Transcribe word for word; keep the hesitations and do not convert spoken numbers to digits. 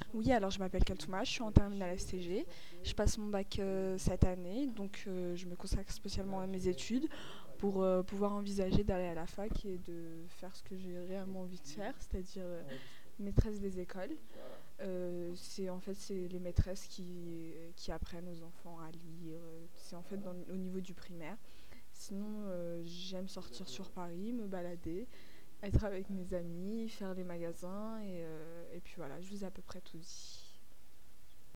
Oui, alors je m'appelle Kaltouma, je suis en terminale S T G. Je passe mon bac euh, cette année, donc euh, je me consacre spécialement à mes études pour euh, pouvoir envisager d'aller à la fac et de faire ce que j'ai réellement envie de faire, c'est-à-dire euh, maîtresse des écoles. Euh, c'est en fait c'est les maîtresses qui, qui apprennent aux enfants à lire. C'est en fait dans- au niveau du primaire. Sinon, euh, j'aime sortir sur Paris, me balader, être avec mes amis, faire les magasins et, euh, et puis voilà, je vous ai à peu près tout dit.